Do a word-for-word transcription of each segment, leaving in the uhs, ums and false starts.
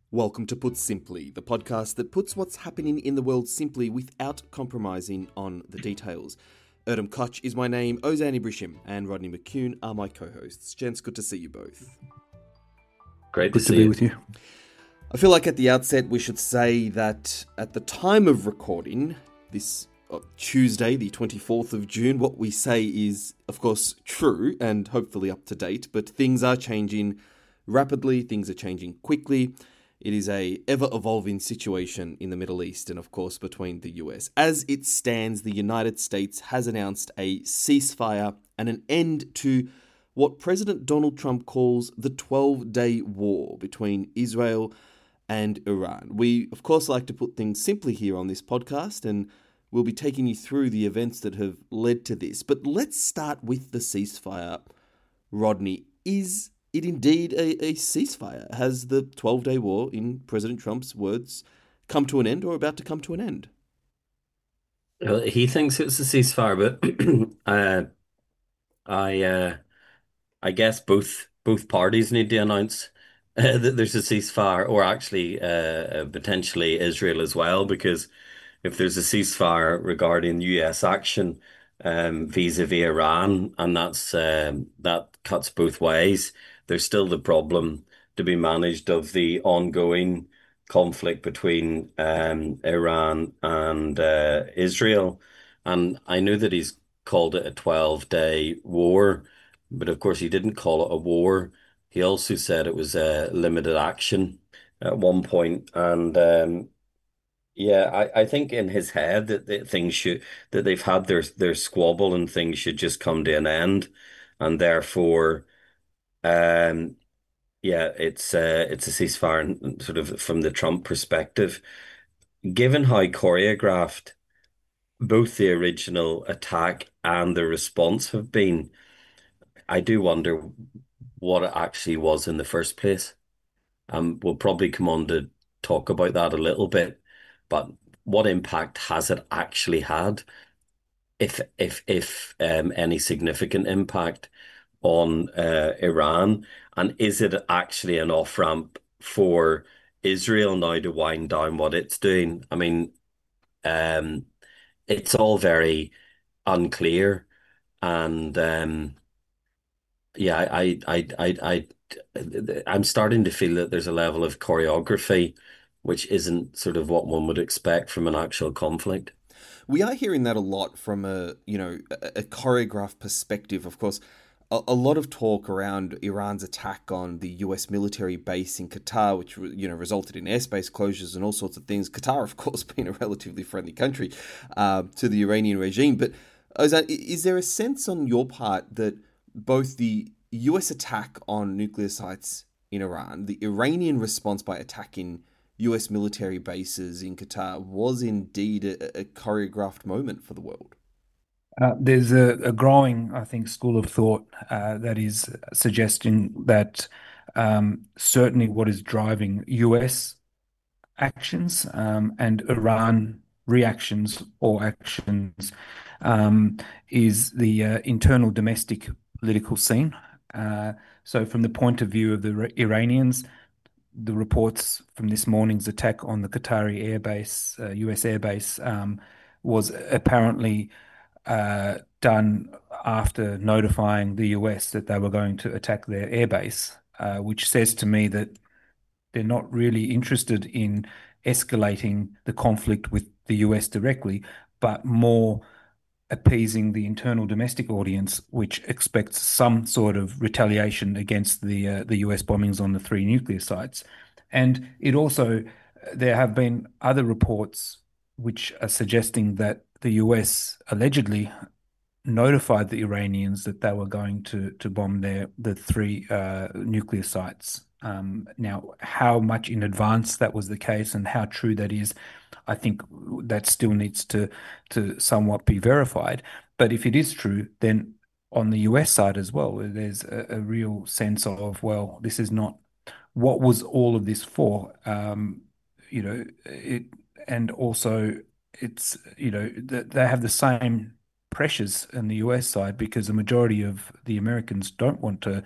Welcome to Put Simply, the podcast that puts what's happening in the world simply without compromising on the details. Erdem Koch is my name, Ozan Ibrishim and Rodney McCune are my co-hosts. Gents, good to see you both. Great to Good to see be you. with you. I feel like at the outset we should say that at the time of recording, this uh, Tuesday, the twenty-fourth of June, what we say is, of course, true and hopefully up to date, but things are changing rapidly, things are changing quickly. It is a ever-evolving situation in the Middle East and, of course, between the U S. As it stands, the United States has announced a ceasefire and an end to what President Donald Trump calls the twelve-day war between Israel and Iran. We, of course, like to put things simply here on this podcast, and we'll be taking you through the events that have led to this. But let's start with the ceasefire. Rodney, is it indeed a, a ceasefire? Has the twelve-day war, in President Trump's words, come to an end or about to come to an end? Well, he thinks it's a ceasefire, but uh, I uh, I guess both both parties need to announce uh, that there's a ceasefire, or actually uh, uh, potentially Israel as well, because if there's a ceasefire regarding U S action um, vis-a-vis Iran, and that's um, that cuts both ways, there's still the problem to be managed of the ongoing conflict between um, Iran and uh, Israel. And I know that he's called it a twelve-day war, but of course he didn't call it a war. He also said it was a limited action at one point, and um, yeah, I, I think in his head that, that things should that they've had their their squabble and things should just come to an end, and therefore, um, yeah, it's uh, it's a ceasefire, and sort of from the Trump perspective. Given how choreographed both the original attack and the response have been, I do wonder what it actually was in the first place. Um, we'll probably come on to talk about that a little bit, but what impact has it actually had, if if if um, any significant impact on uh, Iran, and is it actually an off-ramp for Israel now to wind down what it's doing? I mean, um, it's all very unclear, and um, yeah, I, I, I, I, I, I'm starting to feel that there's a level of choreography which isn't sort of what one would expect from an actual conflict. We are hearing that a lot from a, you know, a, a choreographed perspective. Of course, a, a lot of talk around Iran's attack on the U S military base in Qatar, which, you know, resulted in airspace closures and all sorts of things. Qatar, of course, being a relatively friendly country uh, to the Iranian regime. But Ozan, is there a sense on your part that both the U S attack on nuclear sites in Iran, the Iranian response by attacking U S military bases in Qatar was indeed a, a choreographed moment for the world? Uh, there's a, a growing, I think, school of thought uh, that is suggesting that um, certainly what is driving U S actions um, and Iran reactions or actions um, is the uh, internal domestic political scene. Uh, so, from the point of view of the Iranians, the reports from this morning's attack on the Qatari airbase, uh, U S airbase, um, was apparently uh, done after notifying the U S that they were going to attack their airbase, uh, which says to me that they're not really interested in escalating the conflict with the U S directly, but more appeasing the internal domestic audience, which expects some sort of retaliation against the uh, the U S bombings on the three nuclear sites. And it also, there have been other reports which are suggesting that the U S allegedly notified the Iranians that they were going to to bomb their the three uh, nuclear sites. Um, now, how much in advance that was the case and how true that is, I think that still needs to to somewhat be verified. But if it is true, then on the U S side as well, there's a, a real sense of, well, this is not what was all of this for. Um, you know, it and also it's you know th- they have the same pressures in the U S side because the majority of the Americans don't want to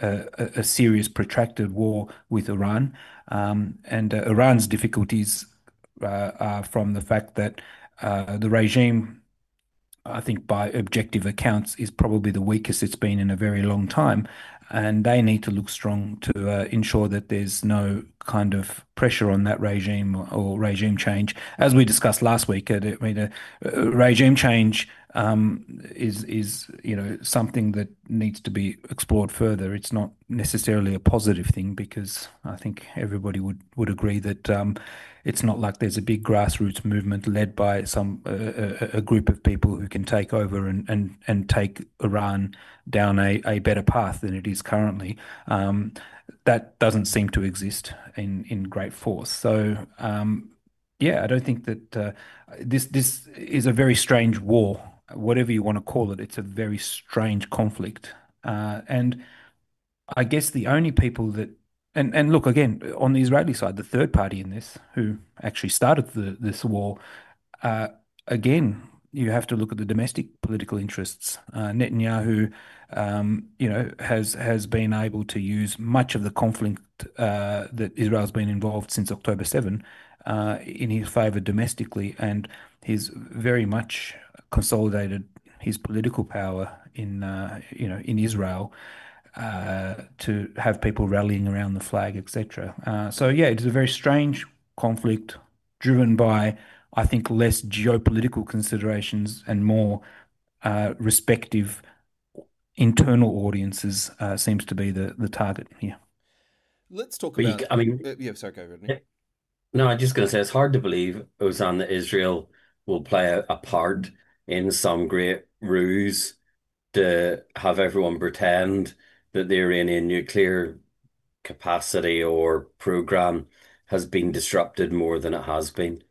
a, a, a serious, protracted war with Iran. Um, and uh, Iran's difficulties uh, are from the fact that uh, the regime, I think by objective accounts, is probably the weakest it's been in a very long time. And they need to look strong to uh, ensure that there's no kind of pressure on that regime or, or regime change. As we discussed last week, uh, I mean, uh, uh, regime change um, is is you know something that needs to be explored further. It's not necessarily a positive thing because I think everybody would would agree that um, it's not like there's a big grassroots movement led by some uh, a, a group of people who can take over and and and take Iran down a, a better path than it is currently. Um, that doesn't seem to exist in in great force. So um, yeah, I don't think that uh, this this is a very strange war, whatever you want to call it. It's a very strange conflict, uh, and I guess the only people that and and look again on the Israeli side, the third party in this who actually started the, this war, uh, again, you have to look at the domestic political interests. Uh, Netanyahu, um, you know, has has been able to use much of the conflict uh, that Israel's been involved since October seventh uh, in his favor domestically, and he's very much consolidated his political power in uh, you know in Israel uh, to have people rallying around the flag, et cetera. Uh, so yeah, it's a very strange conflict driven by, I think, less geopolitical considerations and more uh, respective internal audiences uh, seems to be the the target here. Let's talk But you, about. I mean, Uh, yeah, sorry, go, Rodney. yeah, no, I'm just going to say it's hard to believe, Ozan, that Israel will play a, a part in some great ruse to have everyone pretend that the Iranian nuclear capacity or program has been disrupted more than it has been.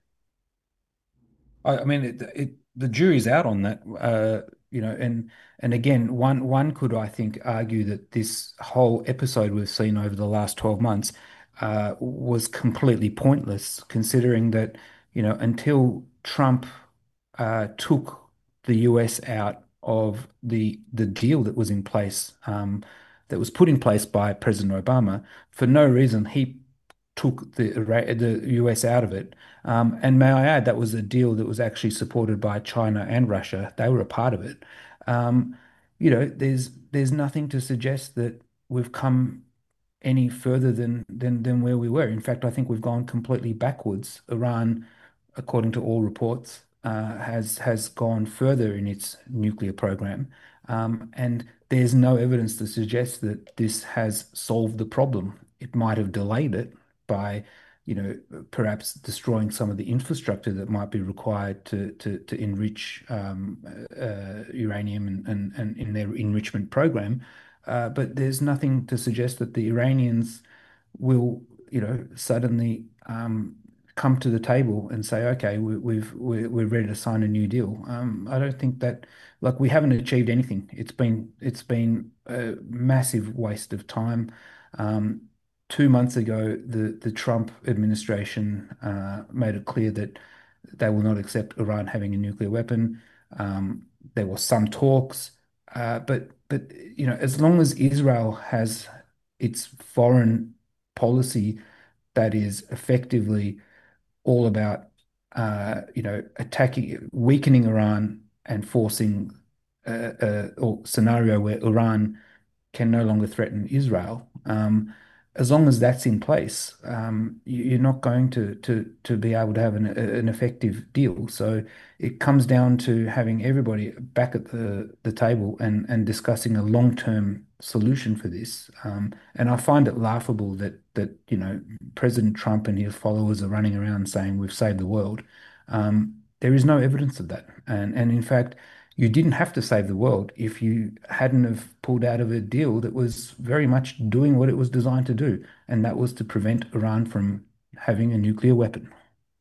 I, I mean, it, it, the jury's out on that, uh, you know, and and again, one one could, I think, argue that this whole episode we've seen over the last twelve months uh, was completely pointless, considering that, you know, until Trump uh, took the U S out of the the deal that was in place, um, that was put in place by President Obama, for no reason he took the the U S out of it. Um, and may I add, that was a deal that was actually supported by China and Russia. They were a part of it. Um, you know, there's there's nothing to suggest that we've come any further than than than where we were. In fact, I think we've gone completely backwards. Iran, according to all reports, uh, has has gone further in its nuclear program, um, and there's no evidence to suggest that this has solved the problem. It might have delayed it by, you know, perhaps destroying some of the infrastructure that might be required to to to enrich um, uh, uranium and, and and in their enrichment program. Uh, but there's nothing to suggest that the Iranians will, you know, suddenly um, come to the table and say, okay, we, we've we're, we're ready to sign a new deal. Um, I don't think that, like, we haven't achieved anything. It's been it's been a massive waste of time. Um, two months ago, the the Trump administration uh, made it clear that they will not accept Iran having a nuclear weapon. Um, there were some talks, uh, but but you know, as long as Israel has its foreign policy that is effectively all about uh, you know attacking, weakening Iran and forcing a, a or scenario where Iran can no longer threaten Israel. Um, as long as that's in place, um, you- are not going to to to be able to have an, an effective deal. So it comes down to having everybody back at the the table and and discussing a long-term solution for this. Um, and I find it laughable that that you know President Trump and his followers are running around saying we've saved the world. Um, there is no evidence of that, and and in fact you didn't have to save the world if you hadn't have pulled out of a deal that was very much doing what it was designed to do, and that was to prevent Iran from having a nuclear weapon.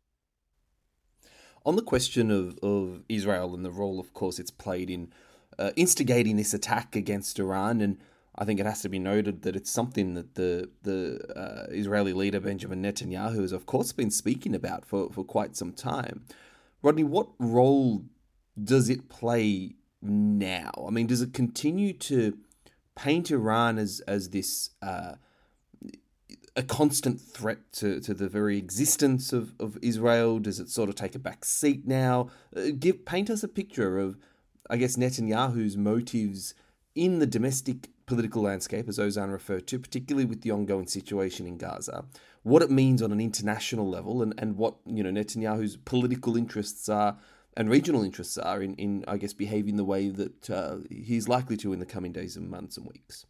On the question of, of Israel and the role, of course, it's played in uh, instigating this attack against Iran, and I think it has to be noted that it's something that the the uh, Israeli leader Benjamin Netanyahu has, of course, been speaking about for, for quite some time. Rodney, what role does it play now? I mean, does it continue to paint Iran as as this uh, a constant threat to, to the very existence of, of Israel? Does it sort of take a back seat now? Uh, give paint us a picture of, I guess, Netanyahu's motives in the domestic political landscape, as Ozan referred to, particularly with the ongoing situation in Gaza, what it means on an international level, and, and what, you know, Netanyahu's political interests are and regional interests are in, in I guess, behaving the way that uh, he's likely to in the coming days and months and weeks.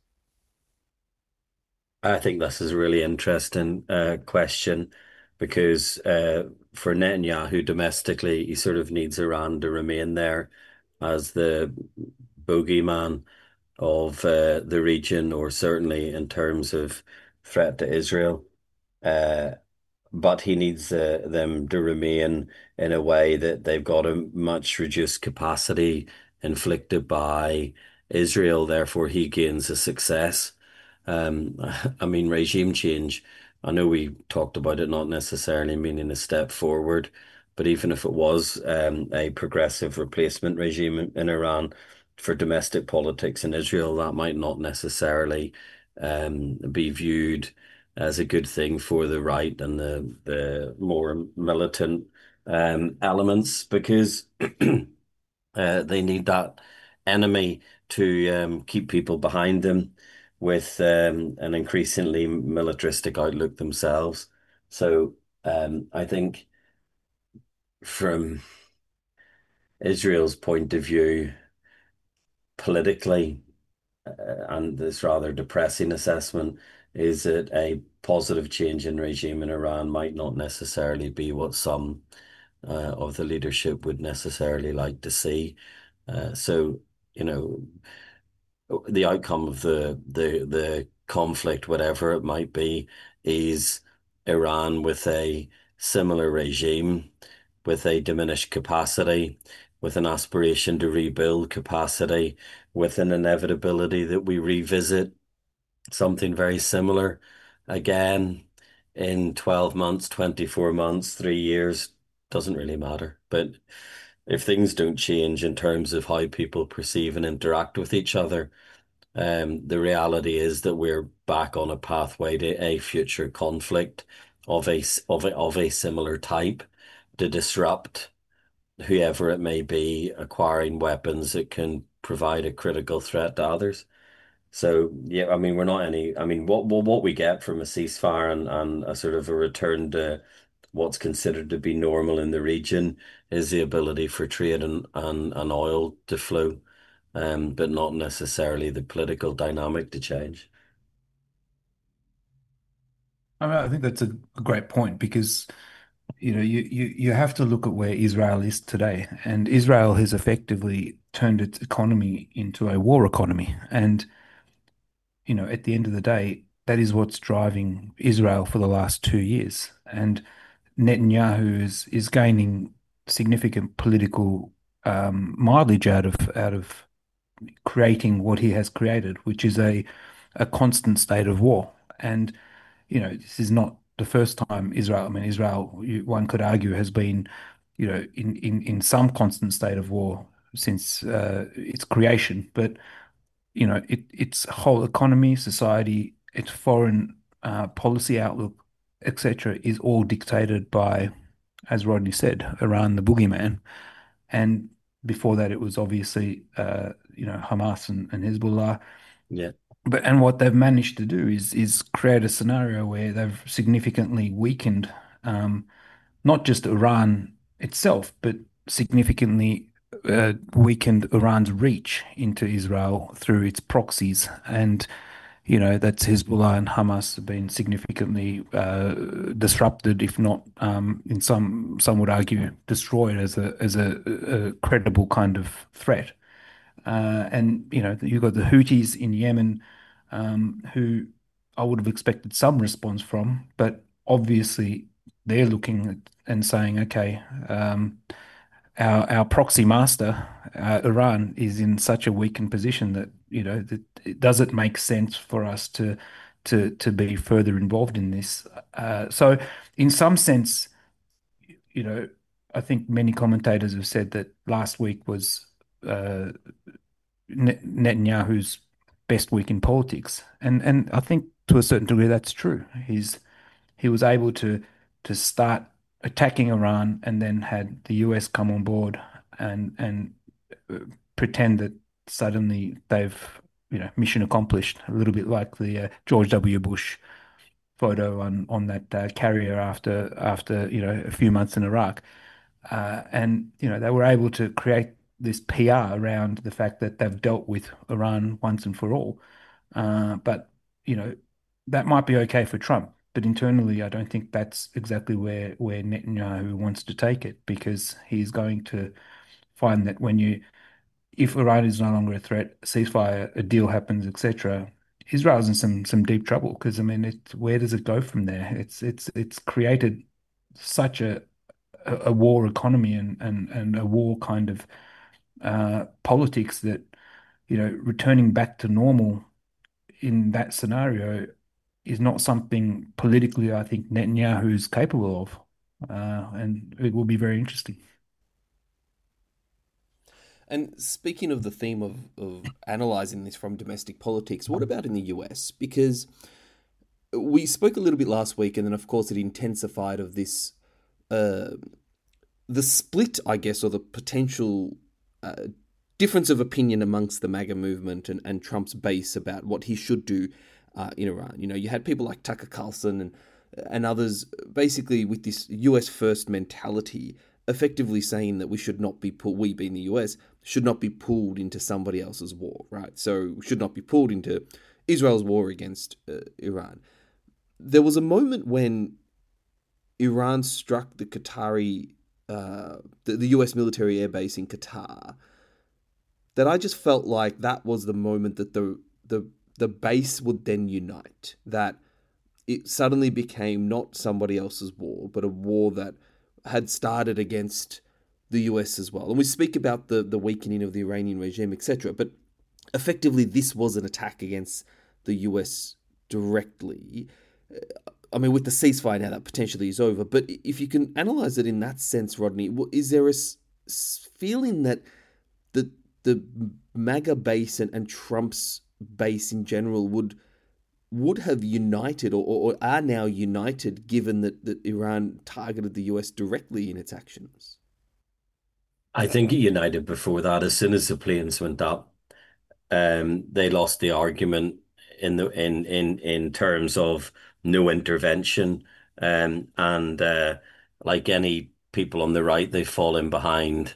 I think this is a really interesting uh, question because uh, for Netanyahu domestically, he sort of needs Iran to remain there as the bogeyman of uh, the region, or certainly in terms of threat to Israel. Uh, but he needs uh, them to remain in a way that they've got a much reduced capacity inflicted by Israel. Therefore, he gains a success. Um, I mean, regime change, I know we talked about it not necessarily meaning a step forward, but even if it was um, a progressive replacement regime in, in Iran for domestic politics in Israel, that might not necessarily um, be viewed as a good thing for the right and the the more militant um, elements, because uh, they need that enemy to um, keep people behind them with um, an increasingly militaristic outlook themselves. So um, I think from Israel's point of view, politically, uh, and this rather depressing assessment is that a positive change in regime in Iran might not necessarily be what some uh, of the leadership would necessarily like to see. Uh, so, you know, the outcome of the the the conflict, whatever it might be, is Iran with a similar regime, with a diminished capacity, with an aspiration to rebuild capacity, with an inevitability that we revisit something very similar again in twelve months, twenty-four months, three years, doesn't really matter. But if things don't change in terms of how people perceive and interact with each other, um, the reality is that we're back on a pathway to a future conflict of a of a of a similar type to disrupt whoever it may be acquiring weapons that can provide a critical threat to others. So yeah, I mean, we're not any. I mean, what what what we get from a ceasefire and and a sort of a return to what's considered to be normal in the region is the ability for trade and and, and oil to flow, um, but not necessarily the political dynamic to change. I mean, I think that's a, a great point because you know you, you you have to look at where Israel is today, and Israel has effectively turned its economy into a war economy, and you know at the end of the day, that is what's driving Israel for the last two years, and Netanyahu is is gaining significant political um, mileage out of out of creating what he has created, which is a a constant state of war. And you know, this is not the first time Israel, I mean, Israel, you, one could argue, has been, you know, in, in, in some constant state of war since uh, its creation. But, you know, it, its whole economy, society, its foreign uh, policy outlook, et cetera, is all dictated by, as Rodney said, Iran, the boogeyman. And before that, it was obviously, uh, you know, Hamas and, and Hezbollah. Yeah, But and what they've managed to do is is create a scenario where they've significantly weakened um, not just Iran itself, but significantly uh, weakened Iran's reach into Israel through its proxies. And you know that's Hezbollah and Hamas have been significantly uh, disrupted, if not um, in some some would argue destroyed as a as a, a credible kind of threat. Uh, and you know, you've got the Houthis in Yemen, um, who I would have expected some response from, but obviously they're looking at, and saying, okay, um, our our proxy master, uh, Iran, is in such a weakened position that you know that it doesn't make sense for us to to to be further involved in this. Uh, so, in some sense, you know, I think many commentators have said that last week was. Uh, Netanyahu's best week in politics. And and I think to a certain degree that's true. He's he was able to to start attacking Iran and then had the U S come on board and and uh, pretend that suddenly they've, you know, mission accomplished, a little bit like the uh, George W. Bush photo on on that uh, carrier after after you know a few months in Iraq. Uh, and you know they were able to create this P R around the fact that they've dealt with Iran once and for all. Uh, but you know that might be okay for Trump, but internally, I don't think that's exactly where where Netanyahu wants to take it, because he's going to find that when you if Iran is no longer a threat, ceasefire, a deal happens, et cetera, Israel's in some some deep trouble, because I mean, it where does it go from there? It's it's it's created such a a, a war economy and and and a war kind of uh, politics that you know returning back to normal in that scenario is not something politically I think Netanyahu is capable of, uh, and it will be very interesting. And speaking of the theme of, of analysing this from domestic politics, what about in the U S? Because we spoke a little bit last week, and then of course it intensified of this uh, the split, I guess, or the potential uh, difference of opinion amongst the MAGA movement and, and Trump's base about what he should do uh, in Iran. You know, you had people like Tucker Carlson and and others basically with this U S first mentality, effectively saying that we should not be pulled, we being the U S, should not be pulled into somebody else's war, right? So we should not be pulled into Israel's war against uh, Iran. There was a moment when Iran struck the Qatari, uh, the, the U S military airbase in Qatar, that I just felt like that was the moment that the the the base would then unite. That it suddenly became not somebody else's war, but a war that had started against the U S as well. And we speak about the the weakening of the Iranian regime, et cetera. But effectively, this was an attack against the U S directly. I mean, with the ceasefire now, that potentially is over. But if you can analyze it in that sense, Rodney, is there a feeling that the the MAGA base and, and Trump's base in general would would have united or, or are now united, given that, that Iran targeted the U S directly in its actions? I think it united before that. As soon as the planes went up, um, they lost the argument in the in in in terms of no intervention. Um, and uh, like any people on the right, they've fallen behind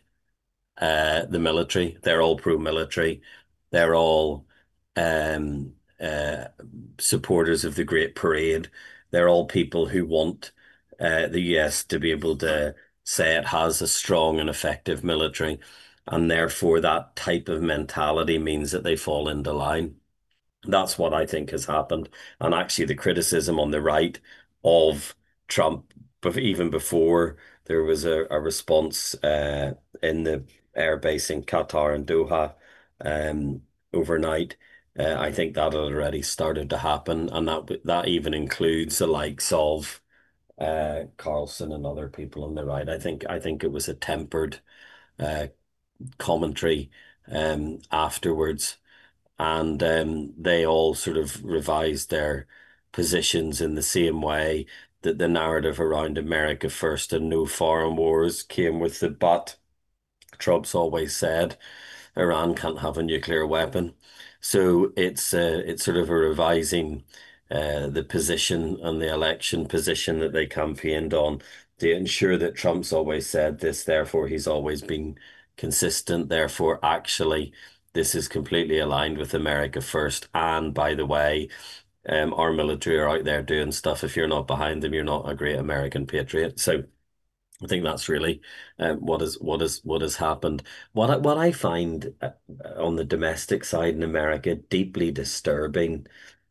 uh, the military. They're all pro-military. They're all um, uh, supporters of the Great Parade. They're all people who want uh, the U S to be able to say it has a strong and effective military. And therefore, that type of mentality means that they fall into line. That's what I think has happened. And actually, the criticism on the right of Trump, but even before there was a, a response uh, in the airbase in Qatar and Doha um, overnight. Uh, I think that had already started to happen, and that that even includes the likes of uh, Carlson and other people on the right. I think I think it was a tempered uh, commentary um, afterwards, and um, they all sort of revised their positions in the same way that the narrative around America first and no foreign wars came with the but. Trump's always said Iran can't have a nuclear weapon. So it's uh, it's sort of a revising uh, the position and the election position that they campaigned on to ensure that Trump's always said this, therefore he's always been consistent, therefore actually this is completely aligned with America first. And by the way, um, our military are out there doing stuff. If you're not behind them, you're not a great American patriot. So I think that's really um, what is what is what has happened. What I, what I find uh, on the domestic side in America deeply disturbing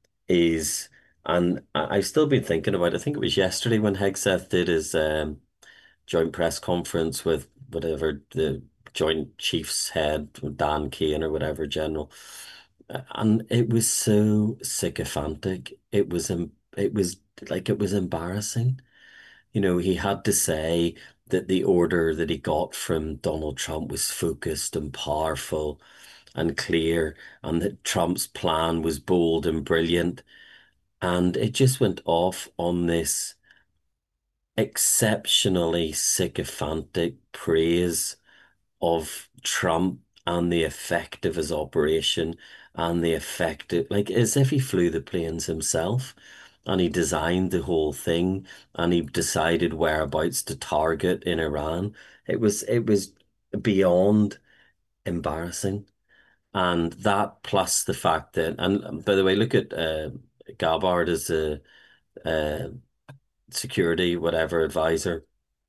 is, and I, I've still been thinking about. I think it was yesterday when Hegseth did his um, joint press conference with whatever the Joint Chiefs head, Dan Kane or whatever general, Uh, and it was so sycophantic. It was em- it was like it was embarrassing. You know, he had to say that the order that he got from Donald Trump was focused and powerful, and clear, and that Trump's plan was bold and brilliant. And it just went off on this exceptionally sycophantic praise of Trump and the effect of his operation and the effect of, like, as if he flew the planes himself and he designed the whole thing and he decided whereabouts to target in Iran. It was it was beyond embarrassing. And that plus the fact that, and by the way, look at uh, Gabbard as a, uh security whatever advisor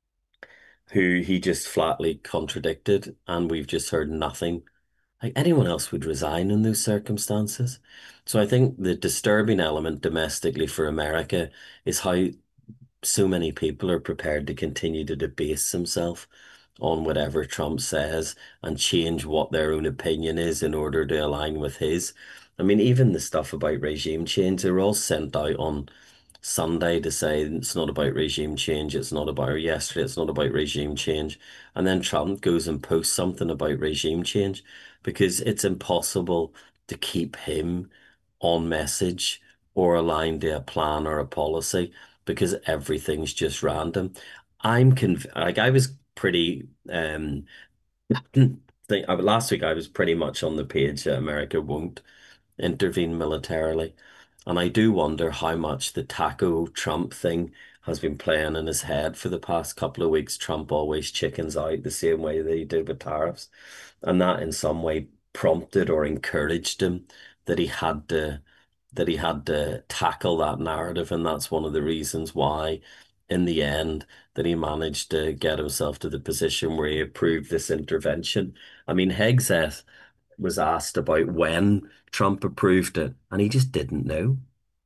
who he just flatly contradicted, and we've just heard nothing. Like anyone else would resign in those circumstances. So I think the disturbing element domestically for America is how so many people are prepared to continue to debase themselves on whatever Trump says and change what their own opinion is in order to align with his. I mean, even the stuff about regime change, they're all sent out on Sunday to say it's not about regime change, it's not about yesterday, it's not about regime change. And then Trump goes and posts something about regime change because it's impossible to keep him on message or aligned to a plan or a policy because everything's just random. I'm conv like I was pretty um think last week I was pretty much on the page that America won't intervene militarily. And I do wonder how much the taco Trump thing has been playing in his head for the past couple of weeks. Trump always chickens out the same way that he did with tariffs. And that in some way prompted or encouraged him that he had to that he had to tackle that narrative. And that's one of the reasons why, in the end, that he managed to get himself to the position where he approved this intervention. I mean, Hegseth was asked about when Trump approved it, and he just didn't know.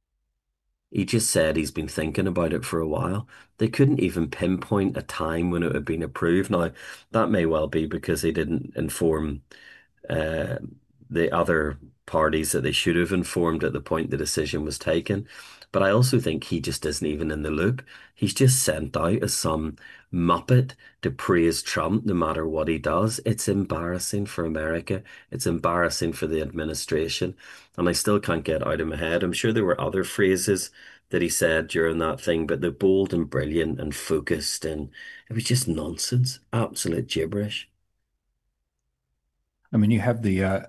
He just said he's been thinking about it for a while. They couldn't even pinpoint a time when it had been approved. Now, that may well be because they didn't inform uh, the other parties that they should have informed at the point the decision was taken. But I also think he just isn't even in the loop. He's just sent out as some muppet to praise Trump no matter what he does. It's embarrassing for America. It's embarrassing for the administration. And I still can't get out of my head. I'm sure there were other phrases that he said during that thing, but the bold and brilliant and focused, and it was just nonsense, absolute gibberish. I mean, you have the uh,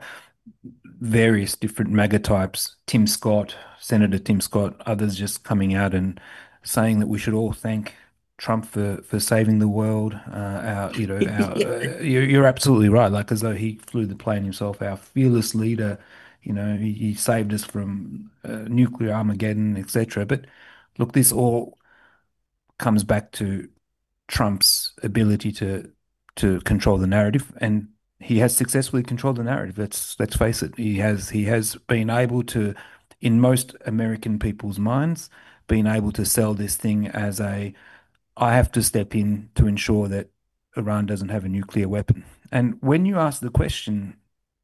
various different MAGA types, Tim Scott, Senator Tim Scott, others just coming out and saying that we should all thank Trump for for saving the world. Uh, our, you know, our, uh, you're, you're absolutely right. Like as though he flew the plane himself, our fearless leader. You know, he, he saved us from uh, nuclear Armageddon, et cetera. But look, this all comes back to Trump's ability to to control the narrative, and he has successfully controlled the narrative. Let's let's face it. He has he has been able to, in most American people's minds, been able to sell this thing as a, I have to step in to ensure that Iran doesn't have a nuclear weapon. And when you ask the question,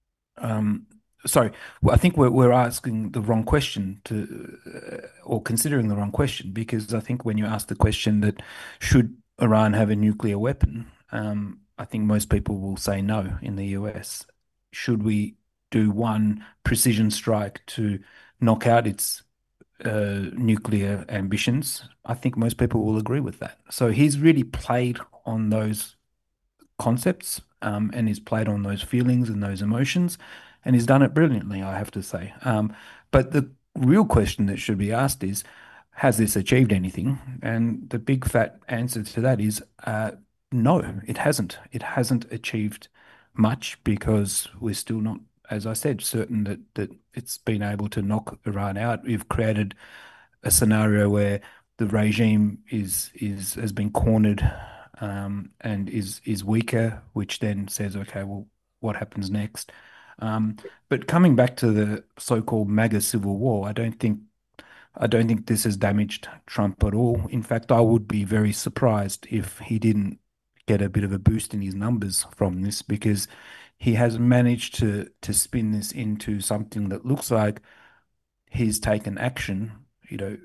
um, sorry, well, I think we're we're asking the wrong question to, uh, or considering the wrong question, because I think when you ask the question that should Iran have a nuclear weapon, um, I think most people will say no in the U S. Should we do one precision strike to knock out its uh, nuclear ambitions? I think most people will agree with that. So he's really played on those concepts, um, and he's played on those feelings and those emotions, and he's done it brilliantly, I have to say. Um, but the real question that should be asked is, has this achieved anything? And the big fat answer to that is uh, no, it hasn't. It hasn't achieved much because we're still not, as I said, certain that that it's been able to knock Iran out. We've created a scenario where the regime is is has been cornered, um, and is is weaker, which then says, okay, well, what happens next? Um, but coming back to the so-called MAGA civil war, I don't think I don't think this has damaged Trump at all. In fact, I would be very surprised if he didn't get a bit of a boost in his numbers from this, because he has managed to to spin this into something that looks like he's taken action. You know,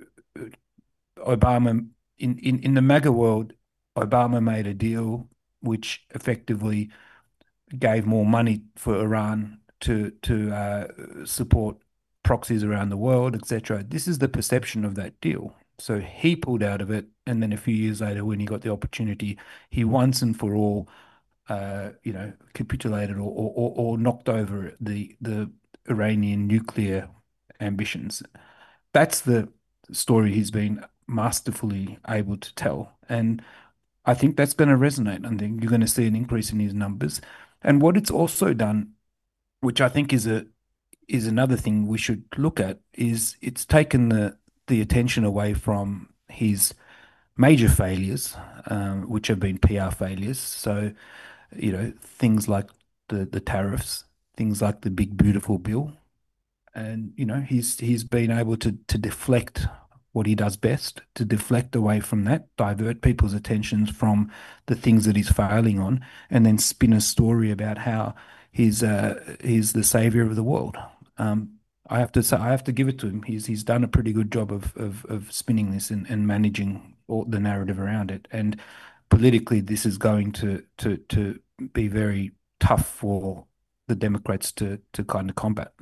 Obama in, in, in the MAGA world, Obama made a deal which effectively gave more money for Iran to to uh, support proxies around the world, et cetera. This is the perception of that deal. So he pulled out of it, and then a few years later, when he got the opportunity, he once and for all, uh, you know, capitulated or, or, or or knocked over the the Iranian nuclear ambitions. That's the story he's been masterfully able to tell, and I think that's going to resonate. I think you're going to see an increase in his numbers, and what it's also done, which I think is a is another thing we should look at, is it's taken the the attention away from his major failures, um, which have been P R failures. So, you know, things like the the tariffs, things like the big beautiful bill, and you know, he's he's been able to to deflect what he does best, to deflect away from that, divert people's attentions from the things that he's failing on, and then spin a story about how he's uh, he's the savior of the world. Um, I have to say, I have to give it to him. He's he's done a pretty good job of of, of spinning this and, and managing all the narrative around it. And politically, this is going to to to be very tough for the Democrats to to kind of combat.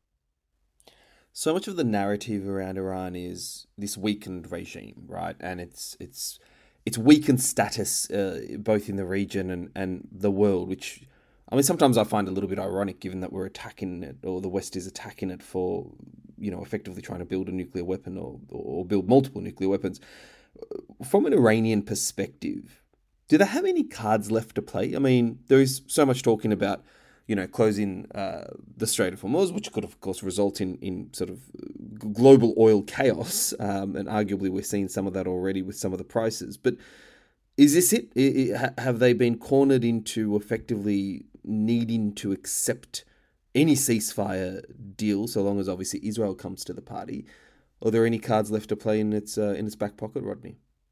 So much of the narrative around Iran is this weakened regime, right? And it's it's it's weakened status uh, both in the region and, and the world, which I mean sometimes I find a little bit ironic given that we're attacking it or the West is attacking it for, you know, effectively trying to build a nuclear weapon or or build multiple nuclear weapons. From an Iranian perspective, do they have any cards left to play? I mean, there is so much talking about, you know, closing uh, the Strait of Hormuz, which could, of course, result in, in sort of global oil chaos. Um, and arguably, we're seeing some of that already with some of the prices. But is this it? I- I- have they been cornered into effectively needing to accept any ceasefire deal, so long as obviously Israel comes to the party? Are there any cards left to play in its uh, in its back pocket, Rodney?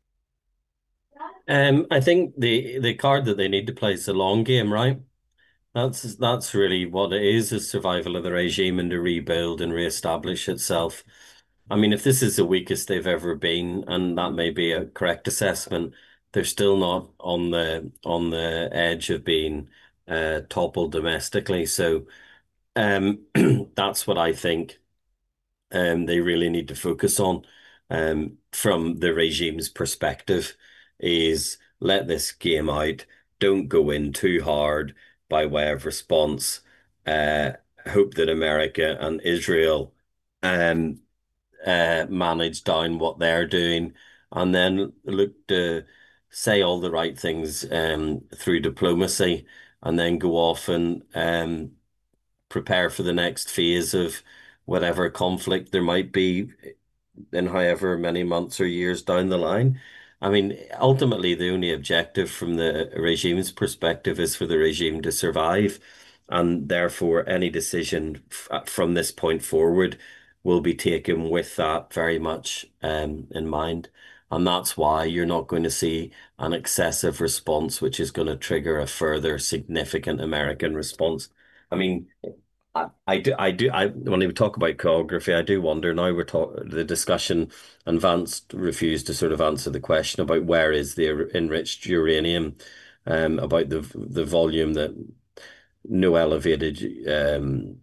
Um, I think the the card that they need to play is the long game, right? That's that's really what it is, is survival of the regime and to rebuild and reestablish itself. I mean, if this is the weakest they've ever been, and that may be a correct assessment, they're still not on the on the edge of being uh, toppled domestically. So um, that's what I think um, they really need to focus on um, from the regime's perspective is let this game out. Don't go in too hard by way of response. Uh, hope that America and Israel um, uh, manage down what they're doing and then look to say all the right things um, through diplomacy and then go off and um, prepare for the next phase of whatever conflict there might be in however many months or years down the line. I mean, ultimately, the only objective from the regime's perspective is for the regime to survive. And therefore, any decision f from this point forward will be taken with that very much um, in mind. And that's why you're not going to see an excessive response, which is going to trigger a further significant American response. I mean, I, I do, I do, I when we talk about choreography, I do wonder now we're talking the discussion, and Vance refused to sort of answer the question about where is the enriched uranium, um, about the the volume that no elevated um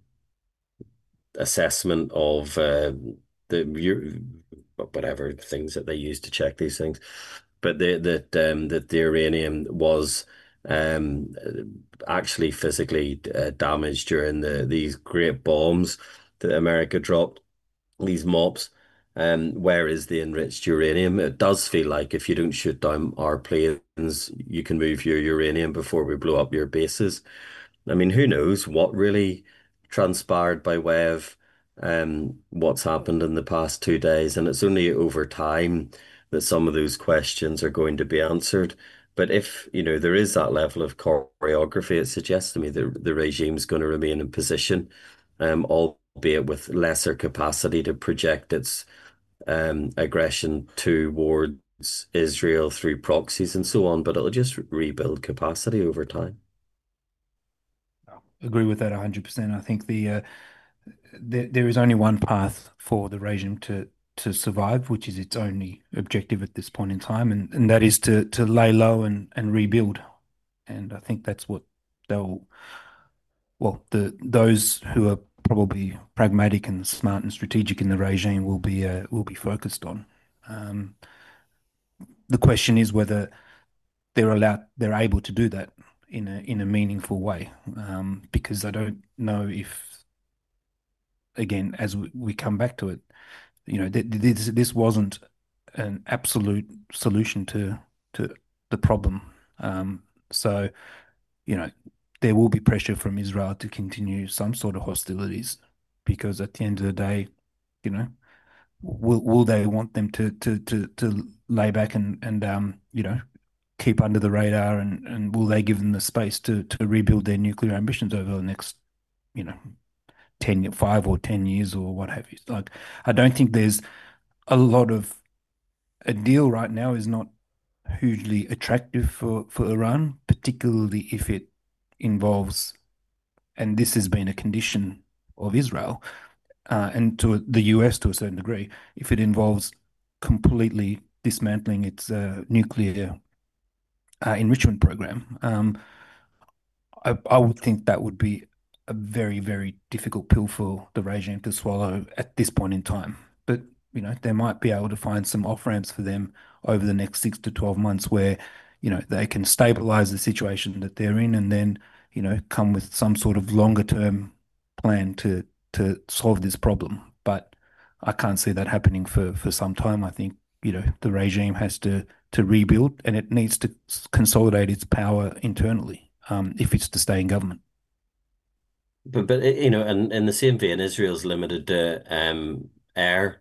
assessment of uh, the whatever things that they use to check these things, but the, that um, that the uranium was um, actually physically uh, damaged during the these great bombs that America dropped, these mobs. Um, where is the enriched uranium? It does feel like if you don't shoot down our planes, you can move your uranium before we blow up your bases. I mean, who knows what really transpired by way of um, what's happened in the past two days. And it's only over time that some of those questions are going to be answered. But if, you know, there is that level of choreography, it suggests to me that the regime's going to remain in position, um, albeit with lesser capacity to project its um, aggression towards Israel through proxies and so on. But it'll just rebuild capacity over time. Agree with that one hundred percent. I think the uh, there, there is only one path for the regime to to survive, which is its only objective at this point in time, and, and that is to to lay low and, and rebuild. And I think that's what they'll well, the those who are probably pragmatic and smart and strategic in the regime will be uh, will be focused on. Um, the question is whether they're allowed, they're able to do that in a in a meaningful way, um, because I don't know if, again, as we, we come back to it, you know, th this this wasn't an absolute solution to to the problem. Um, so, you know, there will be pressure from Israel to continue some sort of hostilities, because at the end of the day, you know, will will they want them to to to to lay back and and um you know, keep under the radar, and and will they give them the space to to rebuild their nuclear ambitions over the next, you know, ten five or ten years or what have you? Like, I don't think there's a lot of, a deal right now is not hugely attractive for for Iran, particularly if it involves, and this has been a condition of Israel, uh, and to the U S to a certain degree, if it involves completely dismantling its uh, nuclear uh, enrichment program. Um, I, I would think that would be a very, very difficult pill for the regime to swallow at this point in time. But, you know, they might be able to find some off ramps for them over the next six to twelve months where, you know, they can stabilize the situation that they're in, and then, you know, come with some sort of longer term plan to to solve this problem. But I can't see that happening for for some time. I think, you know, the regime has to to rebuild, and it needs to consolidate its power internally, um, if it's to stay in government. But but you know, and in the same vein, Israel's limited to um air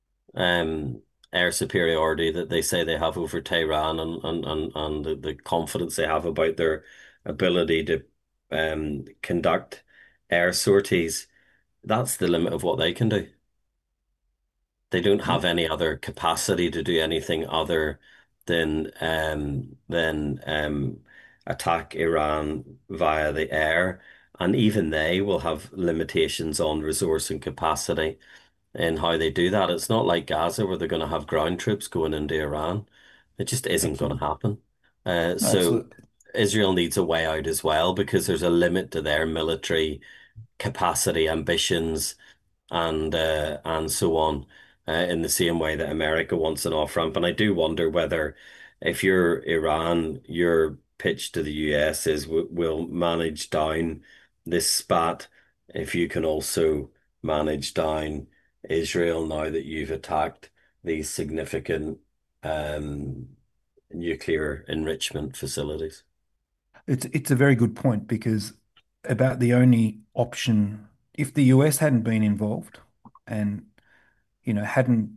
um air superiority that they say they have over Tehran, and and and, and the, the confidence they have about their ability to um conduct air sorties. That's the limit of what they can do. They don't Yeah, have any other capacity to do anything other than um than um attack Iran via the air. And even they will have limitations on resource and capacity in how they do that. It's not like Gaza where they're going to have ground troops going into Iran. It just isn't going to absolutely. happen. Uh, No, so absolutely. Israel needs a way out as well, because there's a limit to their military capacity, ambitions, and uh, and so on, uh, in the same way that America wants an off-ramp. And I do wonder whether, if you're Iran, your pitch to the U S is we we'll manage down this spat if you can also manage down Israel now that you've attacked these significant um, nuclear enrichment facilities. It's it's a very good point, because about the only option, if the U S hadn't been involved and, you know, hadn't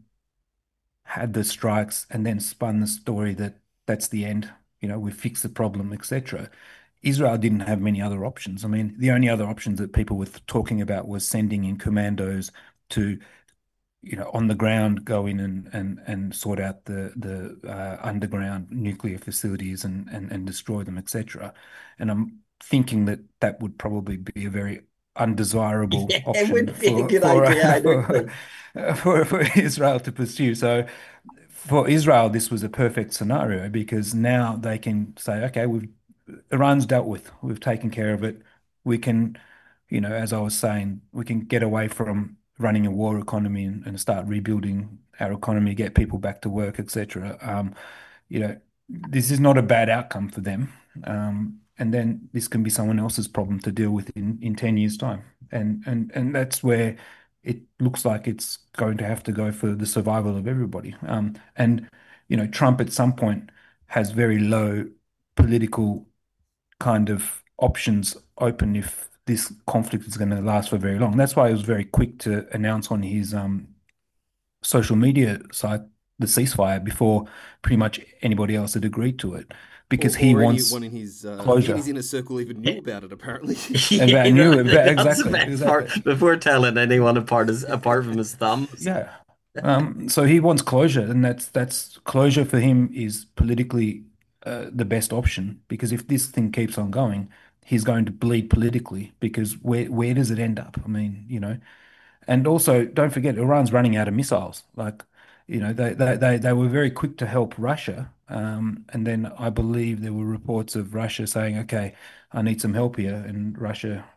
had the strikes and then spun the story that that's the end, you know, we fixed the problem, et cetera. Israel didn't have many other options. I mean, the only other options that people were talking about was sending in commandos to, you know, on the ground, go in and and and sort out the the uh, underground nuclear facilities and and and destroy them, et cetera. And I'm thinking that that would probably be a very undesirable Yeah, it option would be a for good for idea, I don't for, think. for for Israel to pursue. So for Israel, this was a perfect scenario, because now they can say, okay, we've Iran's dealt with, we've taken care of it. We can, you know, as I was saying, we can get away from running a war economy, and, and start rebuilding our economy, get people back to work, et cetera. Um, you know, this is not a bad outcome for them. Um, and then this can be someone else's problem to deal with in, in ten years' time. And and and that's where it looks like it's going to have to go for the survival of everybody. Um, and, you know, Trump at some point has very low political kind of options open if this conflict is going to last for very long. That's why he was very quick to announce on his um, social media site the ceasefire before pretty much anybody else had agreed to it, Or, because he or wants anyone in his uh, in closure. his inner circle even knew about it, apparently. And Yeah, I you know, knew I it think that's the exactly, best part. exactly. Before telling anyone apart is apart from his thumbs. Yeah. Um, so he wants closure, and that's that's closure for him is politically uh, the best option, because if this thing keeps on going, he's going to bleed politically, because where where does it end up? I mean, you know, and also don't forget Iran's running out of missiles. Like, you know, they they they, they were very quick to help Russia, um, and then I believe there were reports of Russia saying, "Okay, I need some help here," and Russia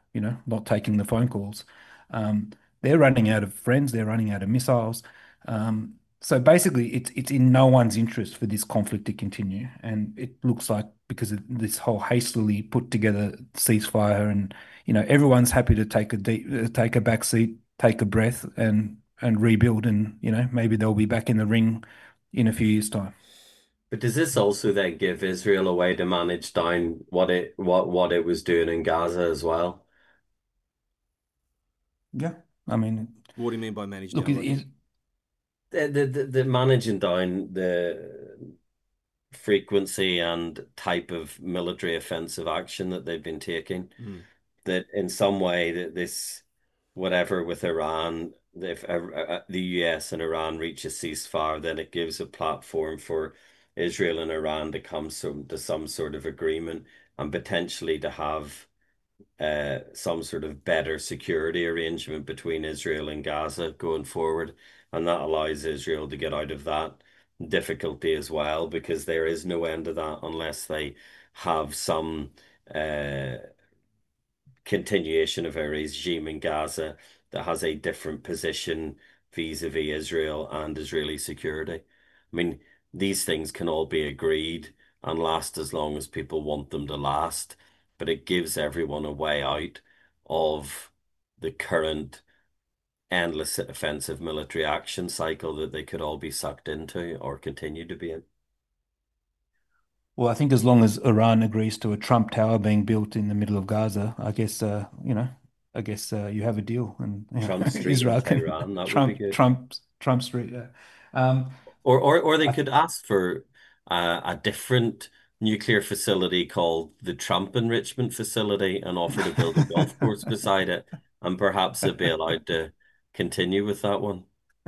you know, not taking the phone calls. Um, they're running out of friends. They're running out of missiles. Um, so basically, it's it's in no one's interest for this conflict to continue. And it looks like because of this whole hastily put together ceasefire, and you know, everyone's happy to take a deep, uh, take a back seat, take a breath, and and rebuild. And you know, maybe they'll be back in the ring in a few years' time. But does this also then give Israel a way to manage down what it what what it was doing in Gaza as well? Yeah, I mean, What do you mean by manage look, down, it, Rodney? it, The, the, the, the managing down the frequency and type of military offensive action that they've been taking, Mm. that in some way that this whatever with Iran, if uh, uh, the U S and Iran reach a ceasefire, then it gives a platform for Israel and Iran to come some to some sort of agreement and potentially to have uh, some sort of better security arrangement between Israel and Gaza going forward. And that allows Israel to get out of that difficulty as well, because there is no end to that unless they have some uh, continuation of a regime in Gaza that has a different position vis-a-vis Israel and Israeli security. I mean, these things can all be agreed and last as long as people want them to last, but it gives everyone a way out of the current endless offensive military action cycle that they could all be sucked into or continue to be in. well, I think as long as Iran agrees to a Trump Tower being built in the middle of Gaza, I guess uh, you know, I guess uh, you have a deal, and you know, Trump Street in Israel can Tehran, that would be Trump good. Trump Trump Street. Yeah. Um, Or, or, or they I, could ask for uh, a different nuclear facility called the Trump Enrichment Facility and offer to build a golf course beside it, and perhaps they'd be allowed to continue with that one.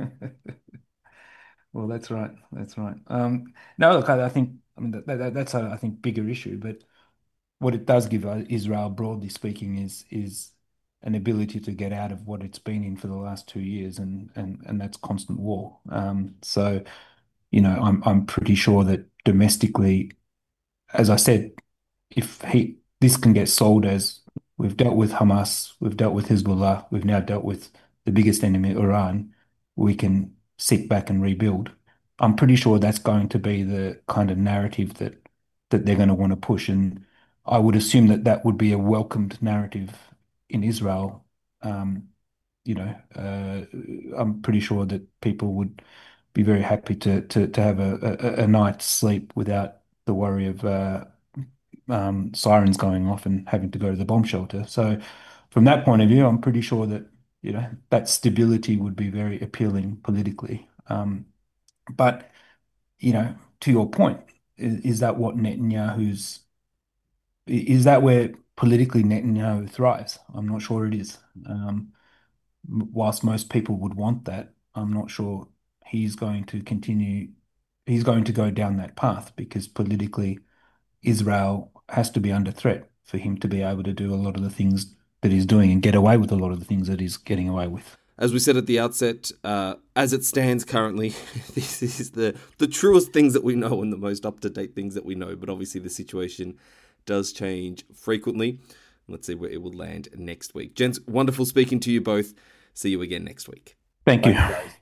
well, that's right. That's right. Um, no, look, I, I think I mean that, that that's a I think bigger issue, but what it does give uh, Israel, broadly speaking, is is an ability to get out of what it's been in for the last two years, and and and that's constant war. Um, so, you know, I'm I'm pretty sure that domestically, as I said, if he this can get sold as we've dealt with Hamas, we've dealt with Hezbollah, we've now dealt with the biggest enemy, Iran, we can sit back and rebuild. I'm pretty sure that's going to be the kind of narrative that that they're going to want to push, and I would assume that that would be a welcomed narrative in Israel. Um, you know, uh, I'm pretty sure that people would be very happy to to to have a, a, a night's sleep without the worry of uh, um, sirens going off and having to go to the bomb shelter. So from that point of view, I'm pretty sure that, you know, that stability would be very appealing politically. Um, but, you know, to your point, is, is that what Netanyahu's, is that where politically Netanyahu thrives? I'm not sure it is. Um, whilst most people would want that, I'm not sure he's going to continue, he's going to go down that path because politically, Israel has to be under threat for him to be able to do a lot of the things that he's doing and get away with a lot of the things that he's getting away with. As we said at the outset, uh, as it stands currently, this is the, the truest things that we know and the most up-to-date things that we know. But obviously the situation does change frequently. Let's see where it will land next week. Gents, wonderful speaking to you both. See you again next week. Thank you. Thanks, guys.